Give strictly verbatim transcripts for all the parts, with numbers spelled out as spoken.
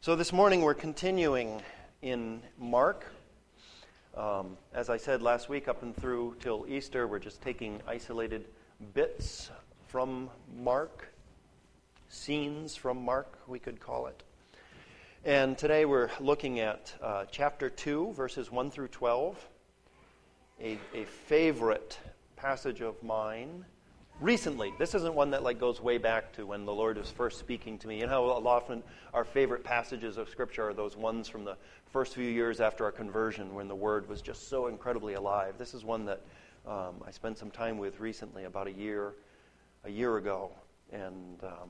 So this morning we're continuing in Mark. Um, as I said last week, up and through till Easter, we're just taking isolated bits from Mark, scenes from Mark, we could call it. And today we're looking at uh, chapter two, verses one through twelve, a, a favorite passage of mine. Recently, this isn't one that like goes way back to when the Lord was first speaking to me. You know how often our favorite passages of Scripture are those ones from the first few years after our conversion when the Word was just so incredibly alive. This is one that um, I spent some time with recently, about a year, a year ago. And um,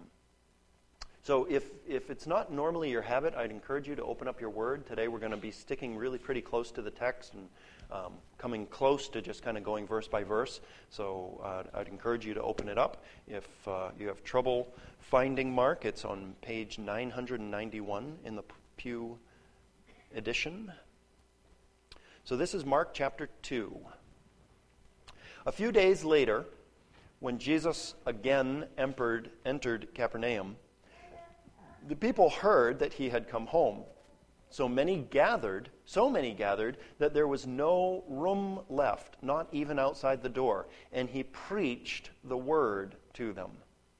so if if it's not normally your habit, I'd encourage you to open up your Word. Today we're going to be sticking really pretty close to the text and Um, coming close to just kind of going verse by verse. So uh, I'd encourage you to open it up. If uh, you have trouble finding Mark, it's on page nine ninety-one in the Pew edition. So this is Mark chapter two. A few days later, when Jesus again entered, entered Capernaum, the people heard that he had come home. So many gathered, so many gathered, that there was no room left, not even outside the door, and he preached the word to them.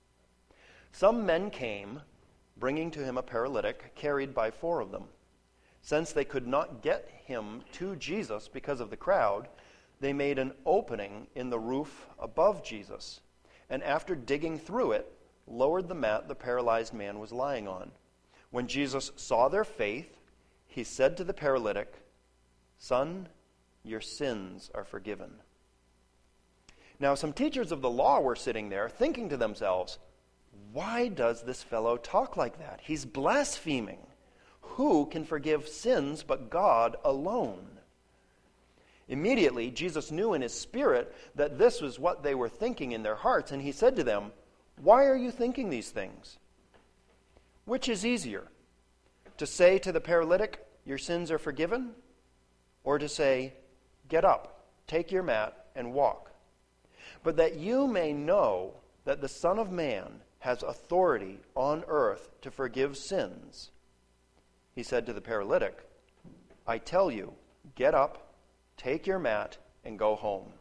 Some men came, bringing to him a paralytic, carried by four of them. Since they could not get him to Jesus because of the crowd, they made an opening in the roof above Jesus, and after digging through it, lowered the mat the paralyzed man was lying on. When Jesus saw their faith, he said to the paralytic, "Son, your sins are forgiven." Now some teachers of the law were sitting there, thinking to themselves, "Why does this fellow talk like that? He's blaspheming. Who can forgive sins but God alone?" Immediately, Jesus knew in his spirit that this was what they were thinking in their hearts, and he said to them, "Why are you thinking these things? Which is easier? To say to the paralytic, 'Your sins are forgiven,' or to say, 'Get up, take your mat, and walk'? But that you may know that the Son of Man has authority on earth to forgive sins," he said to the paralytic, "I tell you, get up, take your mat, and go home."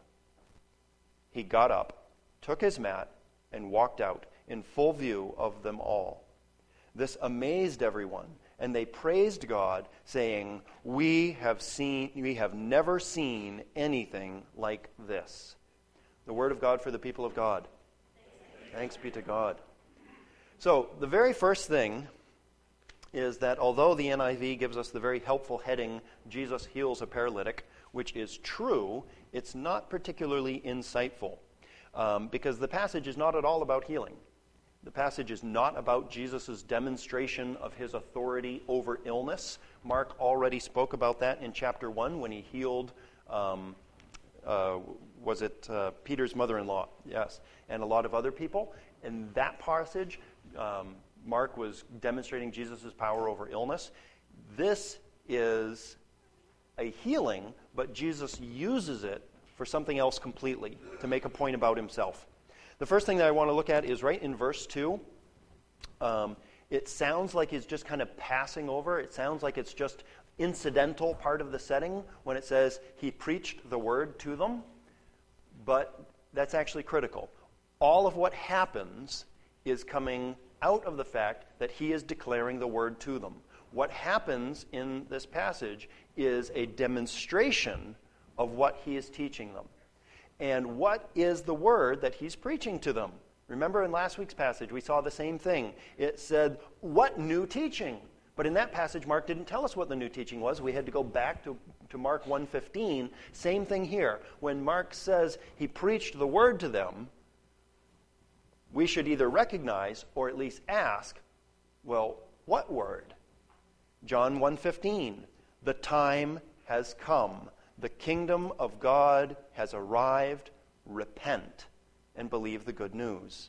He got up, took his mat, and walked out in full view of them all. This amazed everyone, and they praised God, saying, "We have seen, we have never seen anything like this." The word of God for the people of God. Thanks be to God. So the very first thing is that although the N I V gives us the very helpful heading, "Jesus heals a paralytic," which is true, it's not particularly insightful um, because the passage is not at all about healing. The passage is not about Jesus' demonstration of his authority over illness. Mark already spoke about that in chapter one when he healed, um, uh, was it uh, Peter's mother-in-law? Yes, and a lot of other people. In that passage, um, Mark was demonstrating Jesus' power over illness. This is a healing, but Jesus uses it for something else completely, to make a point about himself. The first thing that I want to look at is right in verse two. Um, it sounds like he's just kind of passing over. It sounds like it's just incidental part of the setting when it says he preached the word to them. But that's actually critical. All of what happens is coming out of the fact that he is declaring the word to them. What happens in this passage is a demonstration of what he is teaching them. And what is the word that he's preaching to them? Remember in last week's passage, we saw the same thing. It said, "What new teaching?" But in that passage, Mark didn't tell us what the new teaching was. We had to go back to, to Mark one fifteen. Same thing here. When Mark says he preached the word to them, we should either recognize or at least ask, well, what word? John one fifteen, "The time has come. The kingdom of God has arrived. Repent and believe the good news."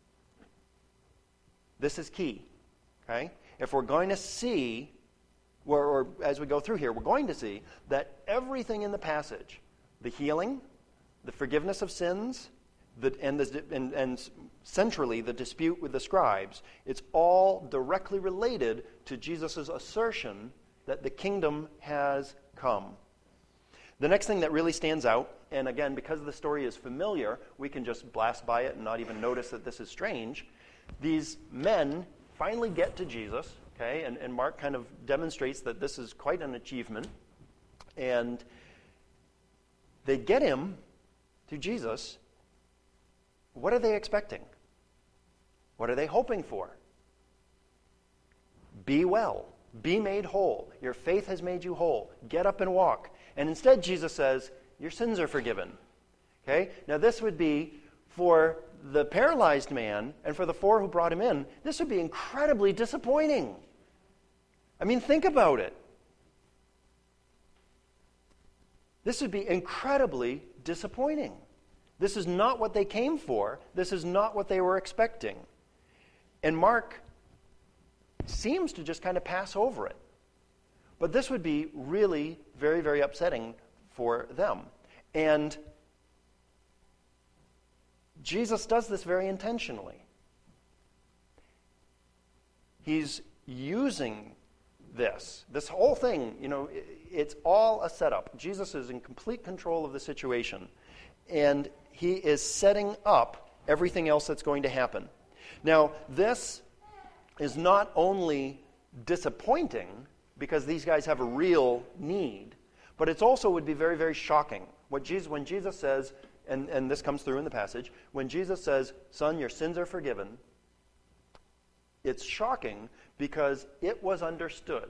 This is key. Okay? If we're going to see, or, or as we go through here, we're going to see that everything in the passage, the healing, the forgiveness of sins, the, and, the, and, and centrally the dispute with the scribes, it's all directly related to Jesus' assertion that the kingdom has come. The next thing that really stands out, and again, because the story is familiar, we can just blast by it and not even notice that this is strange. These men finally get to Jesus, okay, and, and Mark kind of demonstrates that this is quite an achievement. And they get him to Jesus. What are they expecting? What are they hoping for? Be well. Be made whole. Your faith has made you whole. Get up and walk. And instead, Jesus says, your sins are forgiven. Okay? Now, this would be, for the paralyzed man and for the four who brought him in, this would be incredibly disappointing. I mean, think about it. This would be incredibly disappointing. This is not what they came for. This is not what they were expecting. And Mark seems to just kind of pass over it. But this would be really very, very upsetting for them. And Jesus does this very intentionally. He's using this. This whole thing, you know, it's all a setup. Jesus is in complete control of the situation. And he is setting up everything else that's going to happen. Now, this is not only disappointing because these guys have a real need, but it also would be very, very shocking. What Jesus, when Jesus says, and, and this comes through in the passage, when Jesus says, son, your sins are forgiven, it's shocking because it was understood,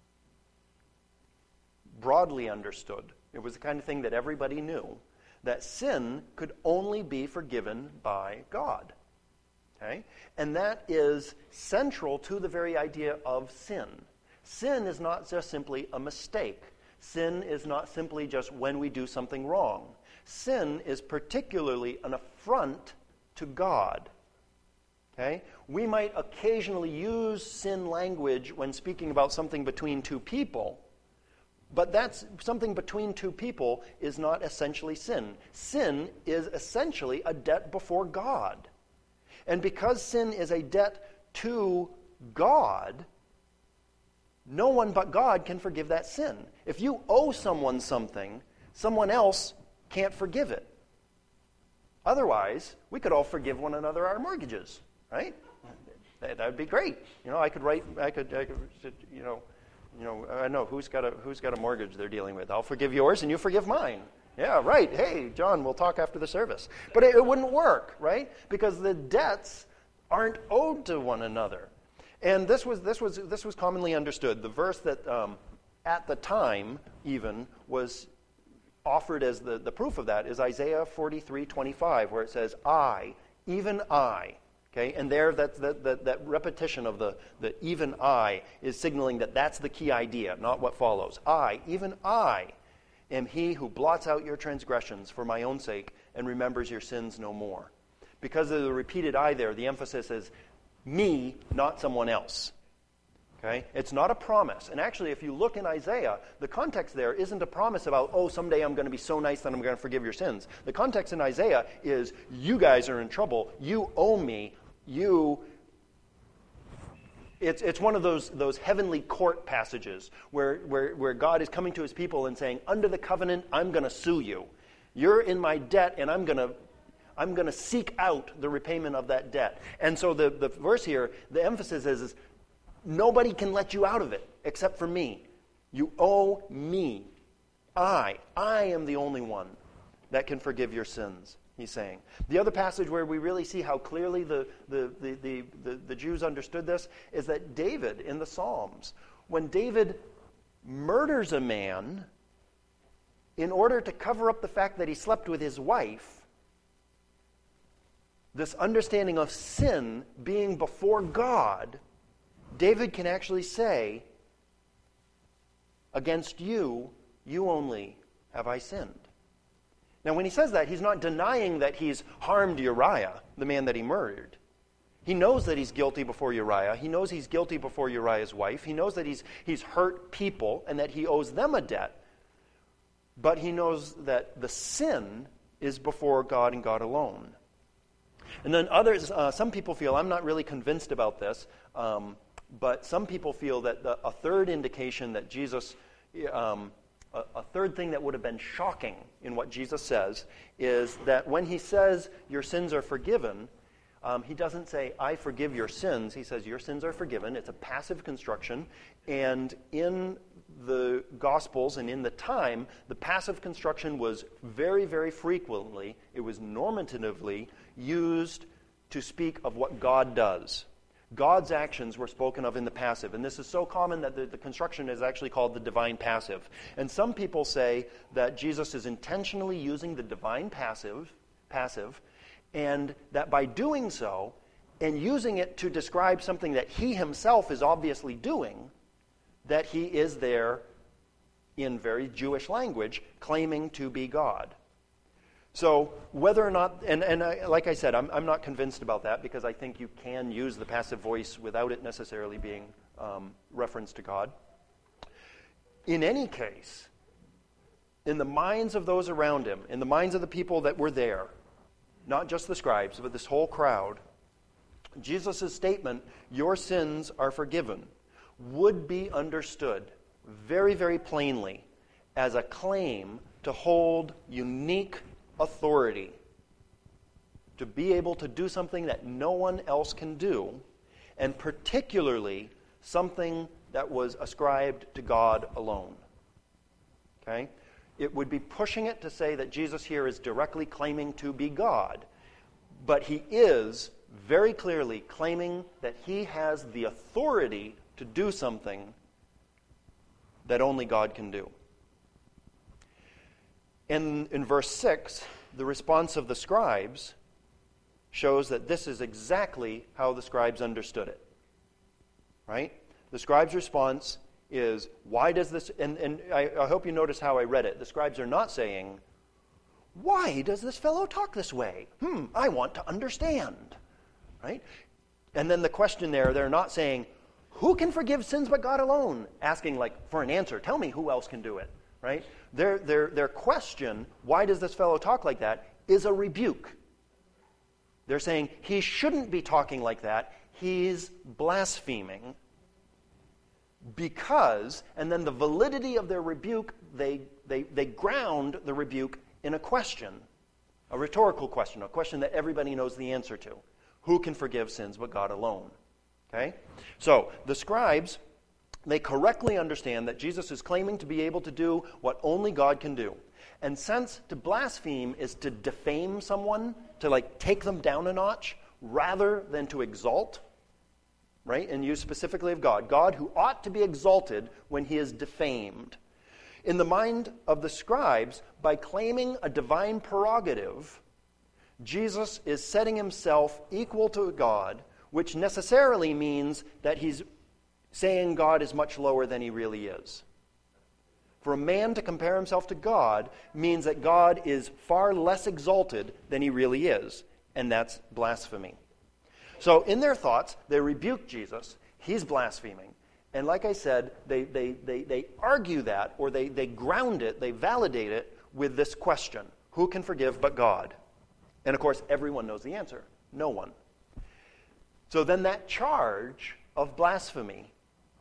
broadly understood. It was the kind of thing that everybody knew, that sin could only be forgiven by God. Okay? And that is central to the very idea of sin. Sin is not just simply a mistake. Sin is not simply just when we do something wrong. Sin is particularly an affront to God. Okay? We might occasionally use sin language when speaking about something between two people, but that's something between two people is not essentially sin. Sin is essentially a debt before God. And because sin is a debt to God, no one but God can forgive that sin. If you owe someone something, someone else can't forgive it. Otherwise, we could all forgive one another our mortgages, right? That would be great. You know, I could write, I could, I could, you know, you know, I know who's got a who's got a mortgage they're dealing with. I'll forgive yours and you forgive mine. Yeah, right. Hey, John, we'll talk after the service. But it, it wouldn't work, right? Because the debts aren't owed to one another. And this was this was this was commonly understood. The verse that um, at the time even was offered as the, the proof of that is Isaiah forty-three twenty-five, where it says, I, even I. Okay, and there that, that, that, that repetition of the, the even I is signaling that that's the key idea, not what follows. I, even I, am he who blots out your transgressions for my own sake and remembers your sins no more. Because of the repeated I there, the emphasis is me, not someone else. Okay? It's not a promise. And actually, if you look in Isaiah, the context there isn't a promise about, oh, someday I'm going to be so nice that I'm going to forgive your sins. The context in Isaiah is, you guys are in trouble. You owe me. You... It's it's one of those those heavenly court passages where, where, where God is coming to his people and saying, under the covenant, I'm going to sue you. You're in my debt, and I'm going to I'm going to seek out the repayment of that debt. And so the, the verse here, the emphasis is, is nobody can let you out of it except for me. You owe me. I. I am the only one that can forgive your sins, he's saying. The other passage where we really see how clearly the, the, the, the, the, the Jews understood this is that David in the Psalms, when David murders a man in order to cover up the fact that he slept with his wife, this understanding of sin being before God, David can actually say, against you, you only have I sinned. Now, when he says that, he's not denying that he's harmed Uriah, the man that he murdered. He knows that he's guilty before Uriah. He knows he's guilty before Uriah's wife. He knows that he's, he's hurt people and that he owes them a debt. But he knows that the sin is before God and God alone. And then others, uh, some people feel, I'm not really convinced about this, um, but some people feel that the, a third indication that Jesus, um, a, a third thing that would have been shocking in what Jesus says is that when he says your sins are forgiven, um, he doesn't say, I forgive your sins. He says your sins are forgiven. It's a passive construction. And in the Gospels and in the time, the passive construction was very, very frequently, it was normatively used to speak of what God does. God's actions were spoken of in the passive, and this is so common that the, the construction is actually called the divine passive. And some people say that Jesus is intentionally using the divine passive, passive, and that by doing so, and using it to describe something that he himself is obviously doing, that he is there, in very Jewish language, claiming to be God. So whether or not, and, and I, like I said, I'm, I'm not convinced about that because I think you can use the passive voice without it necessarily being um, reference to God. In any case, in the minds of those around him, in the minds of the people that were there, not just the scribes, but this whole crowd, Jesus' statement, your sins are forgiven, would be understood very, very plainly as a claim to hold unique authority, to be able to do something that no one else can do, and particularly something that was ascribed to God alone. Okay? It would be pushing it to say that Jesus here is directly claiming to be God, but he is very clearly claiming that he has the authority to do something that only God can do. In, in verse six, the response of the scribes shows that this is exactly how the scribes understood it. Right? The scribes' response is, why does this, and, and I, I hope you notice how I read it. The scribes are not saying, why does this fellow talk this way? Hmm, I want to understand. Right? And then the question there, they're not saying, who can forgive sins but God alone? Asking like for an answer. Tell me who else can do it. Right? Their, their, their question, why does this fellow talk like that, is a rebuke. They're saying he shouldn't be talking like that. He's blaspheming. Because, and then the validity of their rebuke, they, they, they ground the rebuke in a question, a rhetorical question, a question that everybody knows the answer to. Who can forgive sins but God alone? Okay? So, the scribes, they correctly understand that Jesus is claiming to be able to do what only God can do. And since to blaspheme is to defame someone, to like take them down a notch, rather than to exalt, right? And use specifically of God. God who ought to be exalted when he is defamed. In the mind of the scribes, by claiming a divine prerogative, Jesus is setting himself equal to God, which necessarily means that he's saying God is much lower than he really is. For a man to compare himself to God means that God is far less exalted than he really is, and that's blasphemy. So in their thoughts, they rebuke Jesus. He's blaspheming. And like I said, they, they, they, they argue that, or they, they ground it, they validate it with this question. Who can forgive but God? And of course, everyone knows the answer. No one. So then that charge of blasphemy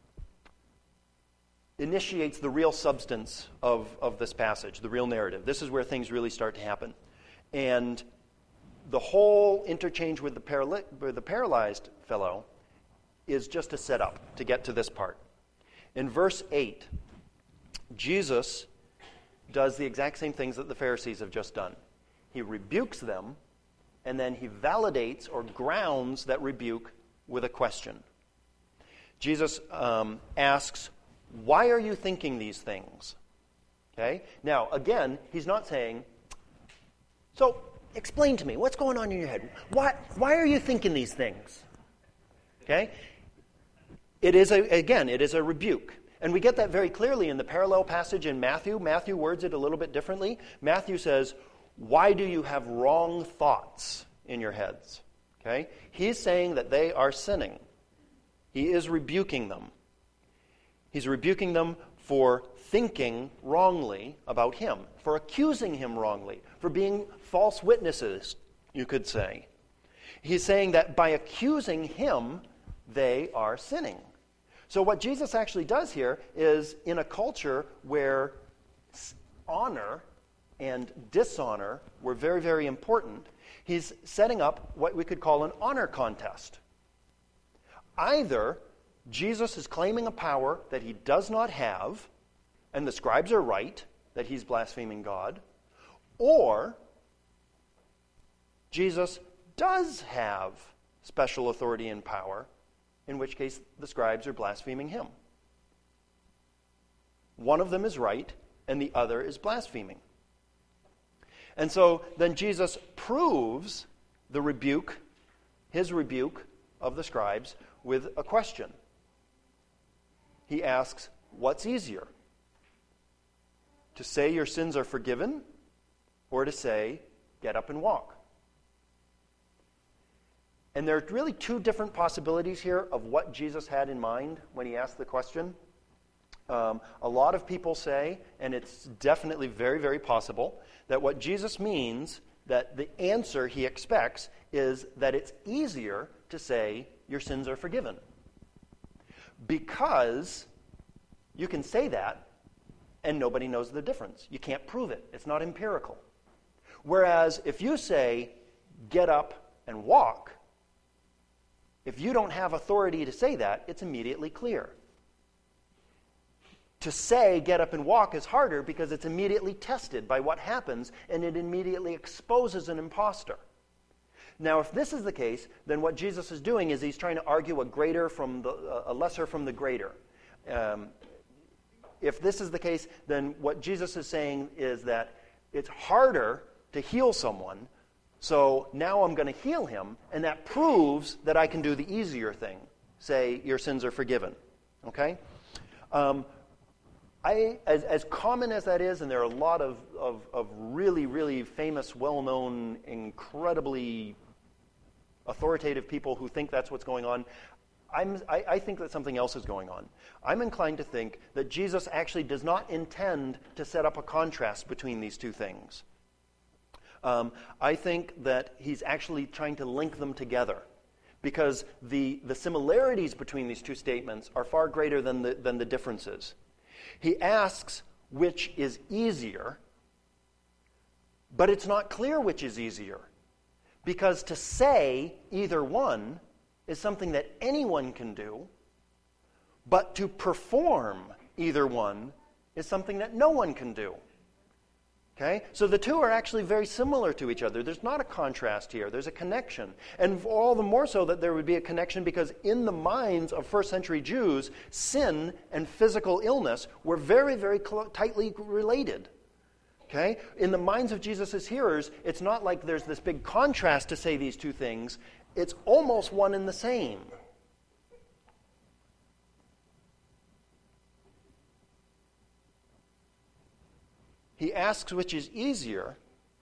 initiates the real substance of, of this passage, the real narrative. This is where things really start to happen. And the whole interchange with the, paral- with the paralyzed fellow is just a setup to get to this part. In verse eight, Jesus does the exact same things that the Pharisees have just done. He rebukes them, and then he validates or grounds that rebuke with a question. Jesus um, asks, why are you thinking these things? Okay? Now, again, he's not saying, so explain to me, what's going on in your head? Why, why are you thinking these things? Okay? It is, a, again, it is a rebuke. And we get that very clearly in the parallel passage in Matthew. Matthew words it a little bit differently. Matthew says, why do you have wrong thoughts in your heads? Okay? He's saying that they are sinning. He is rebuking them. He's rebuking them for thinking wrongly about him, for accusing him wrongly, for being false witnesses, you could say. He's saying that by accusing him, they are sinning. So what Jesus actually does here is, in a culture where honor and dishonor were very, very important, he's setting up what we could call an honor contest. Either Jesus is claiming a power that he does not have, and the scribes are right that he's blaspheming God, or Jesus does have special authority and power, in which case the scribes are blaspheming him. One of them is right, and the other is blaspheming. And so then Jesus proves the rebuke, his rebuke of the scribes, with a question. He asks, what's easier? To say your sins are forgiven, or to say, get up and walk? And there are really two different possibilities here of what Jesus had in mind when he asked the question. Um, a lot of people say, and it's definitely very, very possible, that what Jesus means, that the answer he expects, is that it's easier to say your sins are forgiven. Because you can say that, and nobody knows the difference. You can't prove it. It's not empirical. Whereas if you say, get up and walk, if you don't have authority to say that, it's immediately clear. To say, get up and walk, is harder because it's immediately tested by what happens, and it immediately exposes an imposter. Now, if this is the case, then what Jesus is doing is he's trying to argue a greater from the, a lesser from the greater. Um, if this is the case, then what Jesus is saying is that it's harder to heal someone, so now I'm going to heal him, and that proves that I can do the easier thing. Say, your sins are forgiven. Okay? Um, I, as, as common as that is, and there are a lot of, of, of really, really famous, well-known, incredibly authoritative people who think that's what's going on, I'm, I, I think that something else is going on. I'm inclined to think that Jesus actually does not intend to set up a contrast between these two things. Um, I think that he's actually trying to link them together, because the, the similarities between these two statements are far greater than the, than the differences. He asks which is easier, but it's not clear which is easier, because to say either one is something that anyone can do, but to perform either one is something that no one can do. Okay? So the two are actually very similar to each other. There's not a contrast here. There's a connection. And all the more so that there would be a connection because in the minds of first century Jews, sin and physical illness were very, very cl- tightly related. Okay? In the minds of Jesus' hearers, it's not like there's this big contrast to say these two things. It's almost one and the same. He asks which is easier,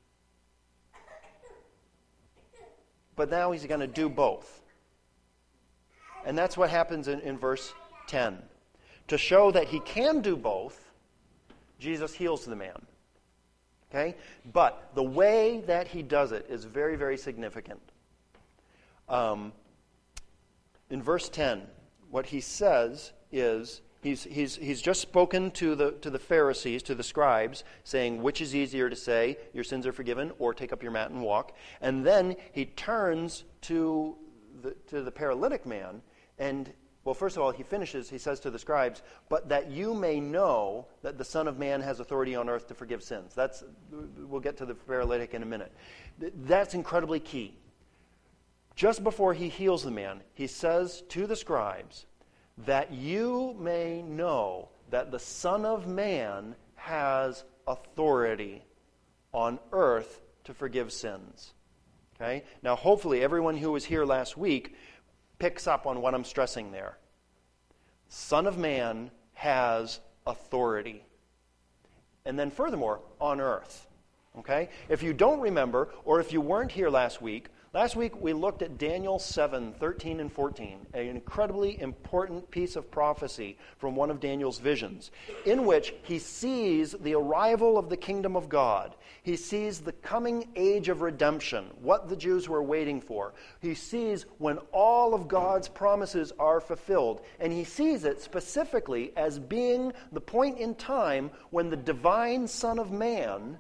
but now he's going to do both. And that's what happens in, in verse ten. To show that he can do both, Jesus heals the man. Okay? But the way that he does it is very, very significant. Um, in verse ten, what he says is, He's, he's, he's just spoken to the, to the Pharisees, to the scribes, saying, which is easier to say, your sins are forgiven, or take up your mat and walk. And then he turns to the, to the paralytic man, and, well, first of all, he finishes, he says to the scribes, but that you may know that the Son of Man has authority on earth to forgive sins. That's, we'll get to the paralytic in a minute. That's incredibly key. Just before he heals the man, he says to the scribes, that you may know that the Son of Man has authority on earth to forgive sins. Okay? Now, hopefully, everyone who was here last week picks up on what I'm stressing there. Son of Man has authority. And then furthermore, on earth. Okay? If you don't remember, or if you weren't here last week, Last week we looked at Daniel seven, thirteen and fourteen, an incredibly important piece of prophecy from one of Daniel's visions, in which he sees the arrival of the kingdom of God. He sees the coming age of redemption, what the Jews were waiting for. He sees when all of God's promises are fulfilled, and he sees it specifically as being the point in time when the divine Son of Man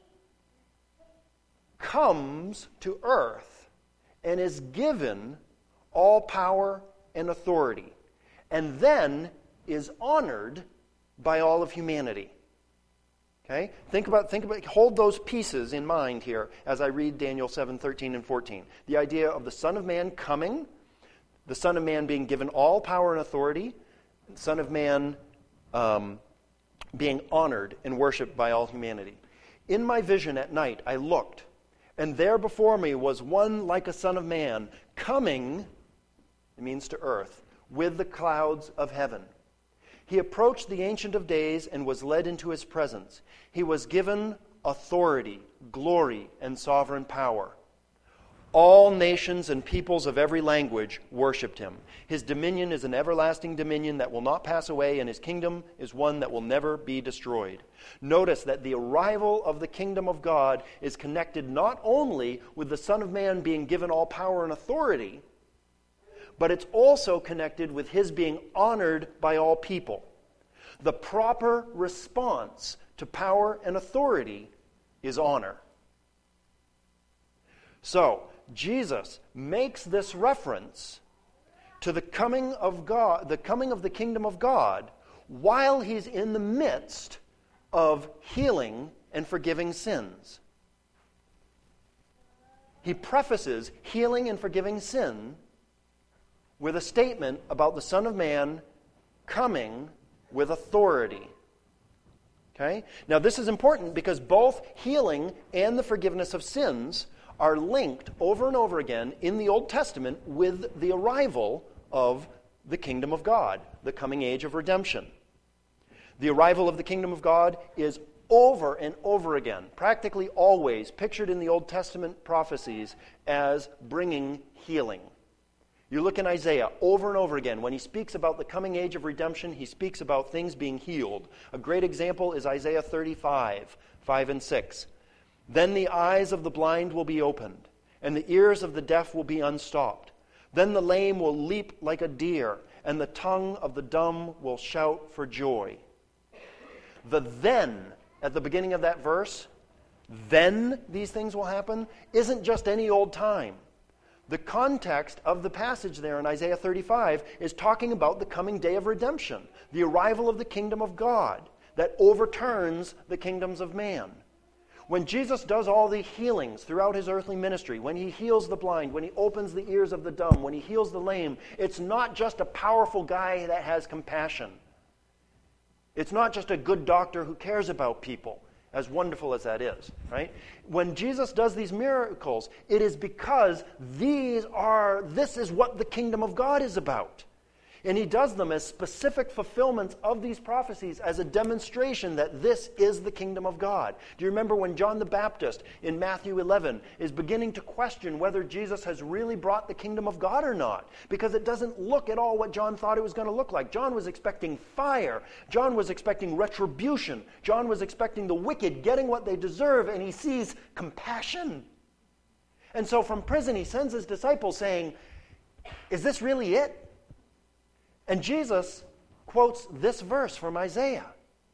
comes to earth and is given all power and authority, and then is honored by all of humanity. Okay? Think about, think about, hold those pieces in mind here as I read Daniel seven, thirteen and fourteen. The idea of the Son of Man coming, the Son of Man being given all power and authority, the Son of Man um, being honored and worshipped by all humanity. In my vision at night, I looked, and there before me was one like a son of man, coming, it means to earth, with the clouds of heaven. He approached the Ancient of Days and was led into his presence. He was given authority, glory, and sovereign power. All nations and peoples of every language worshipped him. His dominion is an everlasting dominion that will not pass away, and his kingdom is one that will never be destroyed. Notice that the arrival of the kingdom of God is connected not only with the Son of Man being given all power and authority, but it's also connected with his being honored by all people. The proper response to power and authority is honor. So, Jesus makes this reference to the coming of God, the coming of the kingdom of God, while he's in the midst of healing and forgiving sins. He prefaces healing and forgiving sin with a statement about the Son of Man coming with authority. Okay? Now this is important because both healing and the forgiveness of sins are linked over and over again in the Old Testament with the arrival of the kingdom of God, the coming age of redemption. The arrival of the kingdom of God is over and over again, practically always pictured in the Old Testament prophecies as bringing healing. You look in Isaiah over and over again. When he speaks about the coming age of redemption, he speaks about things being healed. A great example is Isaiah thirty-five, five and six. Then the eyes of the blind will be opened, and the ears of the deaf will be unstopped. Then the lame will leap like a deer, and the tongue of the dumb will shout for joy. The then, at the beginning of that verse, then these things will happen, isn't just any old time. The context of the passage there in Isaiah thirty-five is talking about the coming day of redemption, the arrival of the kingdom of God that overturns the kingdoms of man. When Jesus does all the healings throughout his earthly ministry, when he heals the blind, when he opens the ears of the dumb, when he heals the lame, it's not just a powerful guy that has compassion. It's not just a good doctor who cares about people, as wonderful as that is, right? When Jesus does these miracles, it is because these are, this is what the kingdom of God is about. And he does them as specific fulfillments of these prophecies as a demonstration that this is the kingdom of God. Do you remember when John the Baptist in Matthew eleven is beginning to question whether Jesus has really brought the kingdom of God or not? Because it doesn't look at all what John thought it was going to look like. John was expecting fire. John was expecting retribution. John was expecting the wicked getting what they deserve, and he sees compassion. And so from prison he sends his disciples saying, is this really it? And Jesus quotes this verse from Isaiah.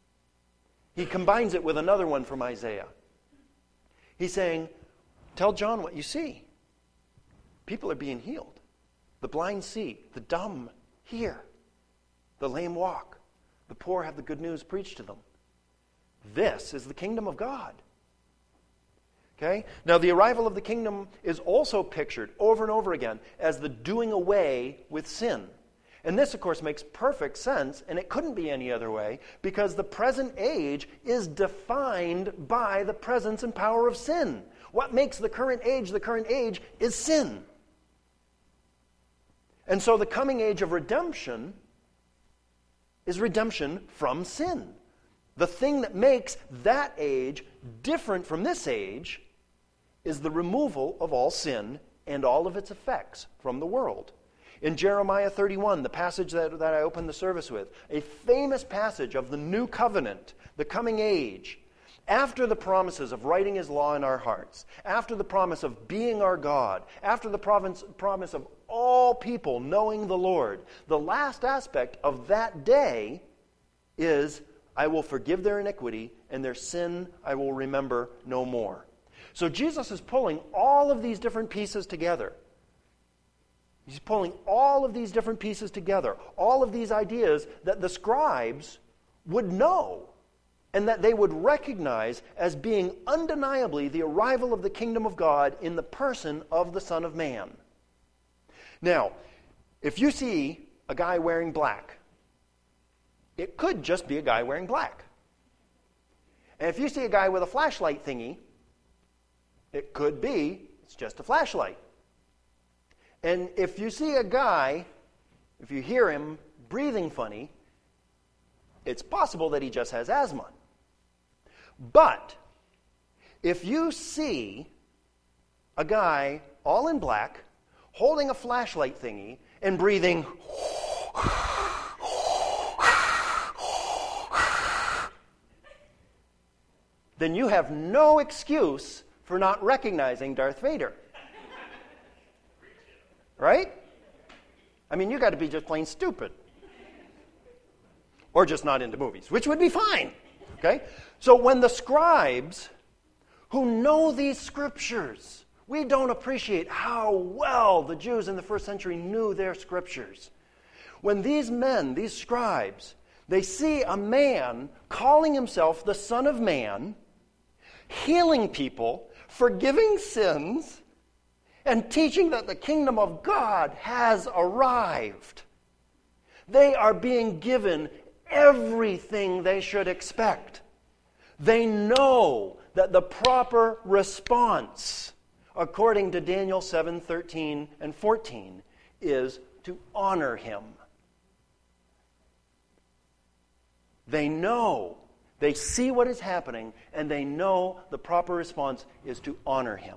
He combines it with another one from Isaiah. He's saying, tell John what you see. People are being healed. The blind see. The dumb hear. The lame walk. The poor have the good news preached to them. This is the kingdom of God. Okay? Now, the arrival of the kingdom is also pictured over and over again as the doing away with sin. And this, of course, makes perfect sense, and it couldn't be any other way, because the present age is defined by the presence and power of sin. What makes the current age the current age is sin. And so the coming age of redemption is redemption from sin. The thing that makes that age different from this age is the removal of all sin and all of its effects from the world. In Jeremiah thirty-one, the passage that, that I opened the service with, a famous passage of the new covenant, the coming age, after the promises of writing his law in our hearts, after the promise of being our God, after the promise, promise of all people knowing the Lord, the last aspect of that day is, I will forgive their iniquity, and their sin I will remember no more. So Jesus is pulling all of these different pieces together. He's pulling all of these different pieces together, all of these ideas that the scribes would know and that they would recognize as being undeniably the arrival of the kingdom of God in the person of the Son of Man. Now, if you see a guy wearing black, it could just be a guy wearing black. And if you see a guy with a flashlight thingy, it could be it's just a flashlight. And if you see a guy, if you hear him breathing funny, it's possible that he just has asthma. But if you see a guy all in black, holding a flashlight thingy, and breathing, then you have no excuse for not recognizing Darth Vader. Right? I mean, you got to be just plain stupid. Or just not into movies, which would be fine. Okay? So when the scribes who know these scriptures, we don't appreciate how well the Jews in the first century knew their scriptures. When these men, these scribes, they see a man calling himself the Son of Man, healing people, forgiving sins, and teaching that the kingdom of God has arrived, they are being given everything they should expect. They know that the proper response, according to Daniel seven thirteen and fourteen, is to honor him. They know, they see what is happening, and they know the proper response is to honor him.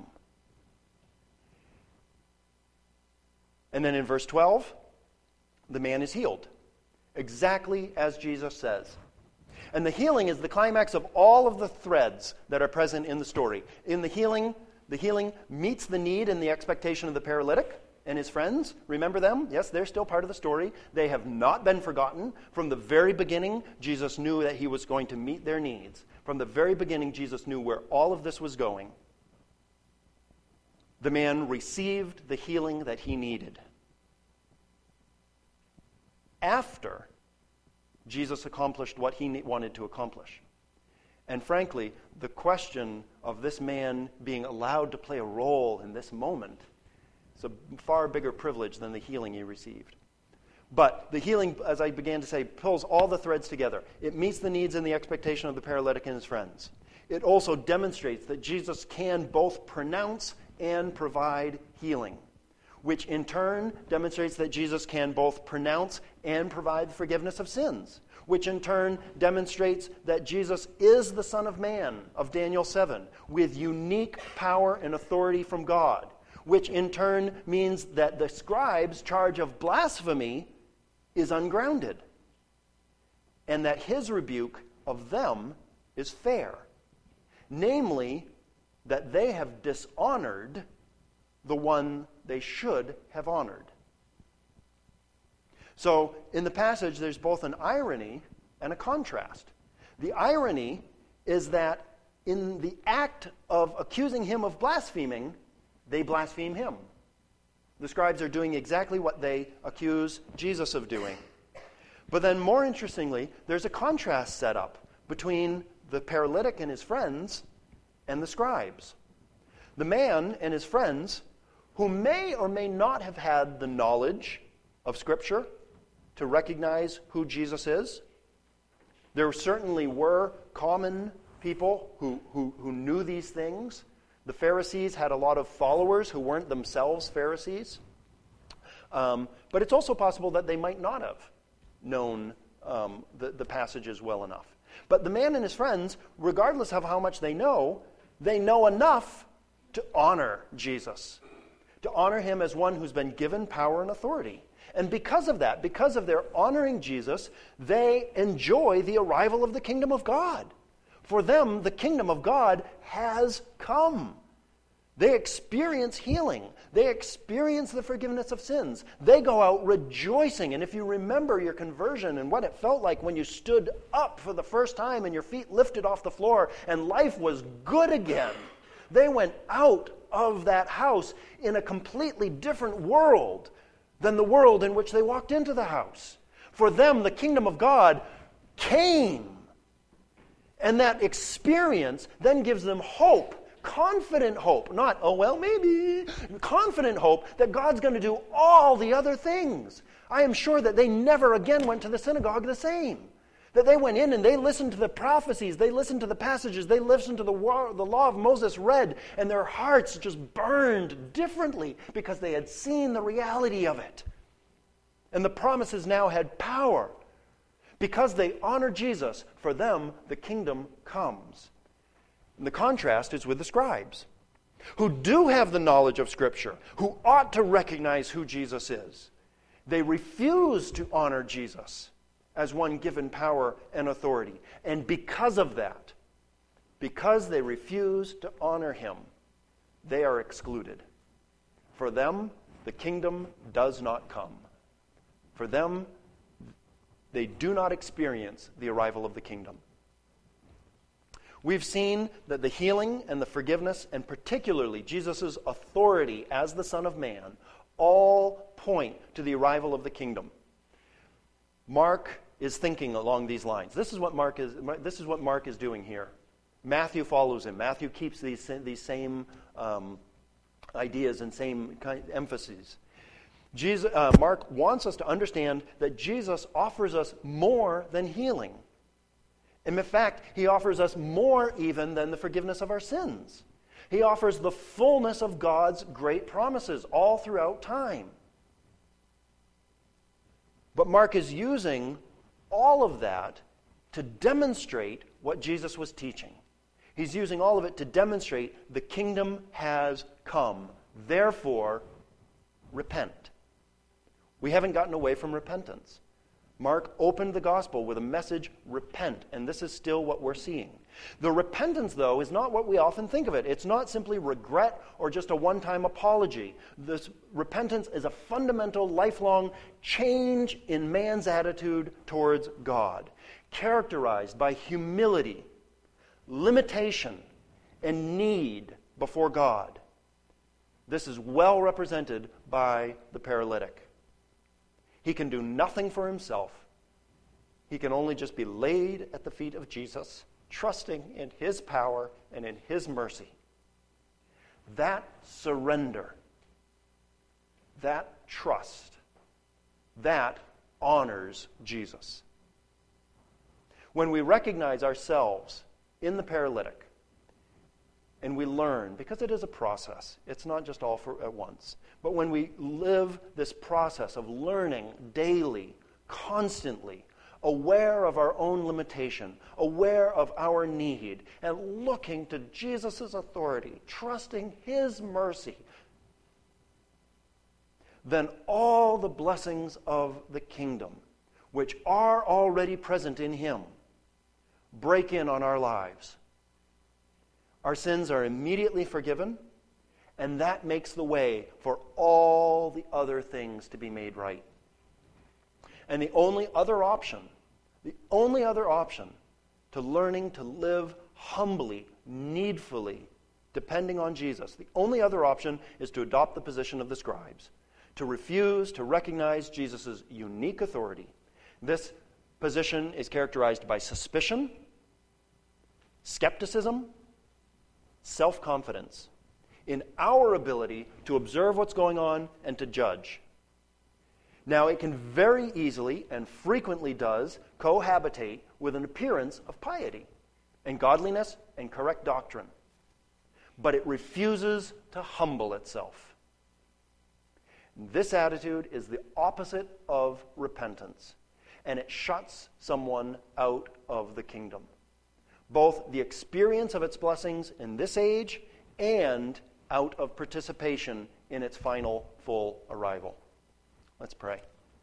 And then in verse twelve, the man is healed, exactly as Jesus says. And the healing is the climax of all of the threads that are present in the story. In the healing, the healing meets the need and the expectation of the paralytic and his friends. Remember them? Yes, they're still part of the story. They have not been forgotten. From the very beginning, Jesus knew that he was going to meet their needs. From the very beginning, Jesus knew where all of this was going. The man received the healing that he needed. After Jesus accomplished what he wanted to accomplish. And frankly, the question of this man being allowed to play a role in this moment is a far bigger privilege than the healing he received. But the healing, as I began to say, pulls all the threads together. It meets the needs and the expectation of the paralytic and his friends. It also demonstrates that Jesus can both pronounce and provide healing, which in turn demonstrates that Jesus can both pronounce and provide the forgiveness of sins, which in turn demonstrates that Jesus is the Son of Man of Daniel seven, with unique power and authority from God, which in turn means that the scribes' charge of blasphemy is ungrounded, and that his rebuke of them is fair, namely, that they have dishonored the one they should have honored. So, in the passage, there's both an irony and a contrast. The irony is that in the act of accusing him of blaspheming, they blaspheme him. The scribes are doing exactly what they accuse Jesus of doing. But then, more interestingly, there's a contrast set up between the paralytic and his friends and the scribes. The man and his friends, who may or may not have had the knowledge of Scripture to recognize who Jesus is. There certainly were common people who, who, who knew these things. The Pharisees had a lot of followers who weren't themselves Pharisees. Um, but it's also possible that they might not have known um, the, the passages well enough. But the man and his friends, regardless of how much they know, they know enough to honor Jesus, to honor him as one who's been given power and authority. And because of that, because of their honoring Jesus, they enjoy the arrival of the kingdom of God. For them, the kingdom of God has come. They experience healing. They experience the forgiveness of sins. They go out rejoicing. And if you remember your conversion and what it felt like when you stood up for the first time and your feet lifted off the floor and life was good again, they went out of that house in a completely different world than the world in which they walked into the house. For them, the kingdom of God came. And that experience then gives them hope. Confident hope, not, oh, well, maybe. Confident hope that God's going to do all the other things. I am sure that they never again went to the synagogue the same. That they went in and they listened to the prophecies, they listened to the passages, they listened to the, war, the law of Moses read, and their hearts just burned differently because they had seen the reality of it. And the promises now had power. Because they honor Jesus, for them the kingdom comes. And the contrast is with the scribes, who do have the knowledge of Scripture, who ought to recognize who Jesus is. They refuse to honor Jesus as one given power and authority. And because of that, because they refuse to honor him, they are excluded. For them, the kingdom does not come. For them, they do not experience the arrival of the kingdom. We've seen that the healing and the forgiveness, and particularly Jesus' authority as the Son of Man, all point to the arrival of the kingdom. Mark is thinking along these lines. This is what Mark is, this is what Mark is doing here. Matthew follows him. Matthew keeps these, these same um, ideas and same kind of emphases. Jesus, uh, Mark wants us to understand that Jesus offers us more than healing. And in fact, he offers us more even than the forgiveness of our sins. He offers the fullness of God's great promises all throughout time. But Mark is using all of that to demonstrate what Jesus was teaching. He's using all of it to demonstrate the kingdom has come. Therefore, repent. We haven't gotten away from repentance. Mark opened the gospel with a message, repent, and this is still what we're seeing. The repentance, though, is not what we often think of it. It's not simply regret or just a one-time apology. This repentance is a fundamental, lifelong change in man's attitude towards God, characterized by humility, limitation, and need before God. This is well represented by the paralytic. He can do nothing for himself. He can only just be laid at the feet of Jesus, trusting in his power and in his mercy. That surrender, that trust, that honors Jesus. When we recognize ourselves in the paralytic, and we learn, because it is a process, it's not just all for at once, but when we live this process of learning daily, constantly, aware of our own limitation, aware of our need, and looking to Jesus' authority, trusting his mercy, then all the blessings of the kingdom, which are already present in him, break in on our lives. Our sins are immediately forgiven, and that makes the way for all the other things to be made right. And the only other option, the only other option to learning to live humbly, needfully, depending on Jesus, the only other option is to adopt the position of the scribes, to refuse to recognize Jesus' unique authority. This position is characterized by suspicion, skepticism, self-confidence in our ability to observe what's going on and to judge. Now, it can very easily, and frequently does, cohabitate with an appearance of piety and godliness and correct doctrine. But it refuses to humble itself. This attitude is the opposite of repentance, and it shuts someone out of the kingdom. Both the experience of its blessings in this age and out of participation in its final full arrival. Let's pray.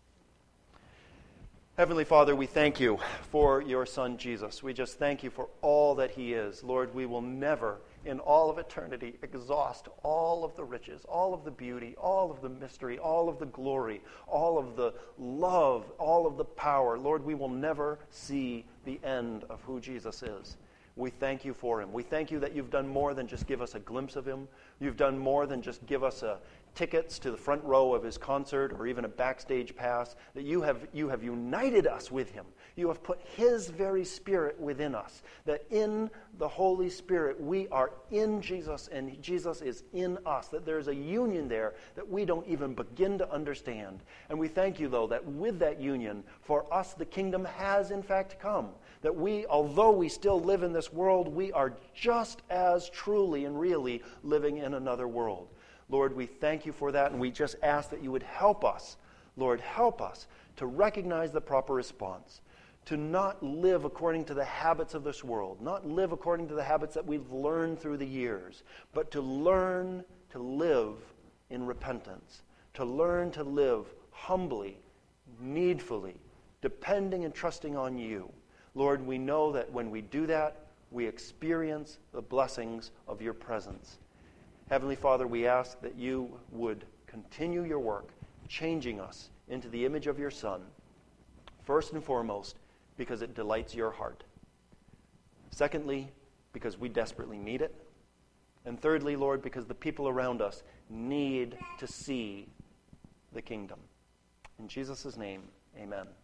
Heavenly Father, we thank you for your Son, Jesus. We just thank you for all that he is. Lord, we will never, in all of eternity, exhaust all of the riches, all of the beauty, all of the mystery, all of the glory, all of the love, all of the power. Lord, we will never see the end of who Jesus is. We thank you for him. We thank you that you've done more than just give us a glimpse of him. You've done more than just give us a tickets to the front row of his concert or even a backstage pass, that you have you have united us with him. You have put his very Spirit within us, that in the Holy Spirit we are in Jesus and Jesus is in us, that there's a union there that we don't even begin to understand. And we thank you, though, that with that union, for us the kingdom has in fact come, that we, although we still live in this world, we are just as truly and really living in another world. Lord, we thank you for that, and we just ask that you would help us, Lord, help us to recognize the proper response, to not live according to the habits of this world, not live according to the habits that we've learned through the years, but to learn to live in repentance, to learn to live humbly, needfully, depending and trusting on you. Lord, we know that when we do that, we experience the blessings of your presence. Heavenly Father, we ask that you would continue your work, changing us into the image of your Son, first and foremost, because it delights your heart. Secondly, because we desperately need it. And thirdly, Lord, because the people around us need to see the kingdom. In Jesus' name, amen.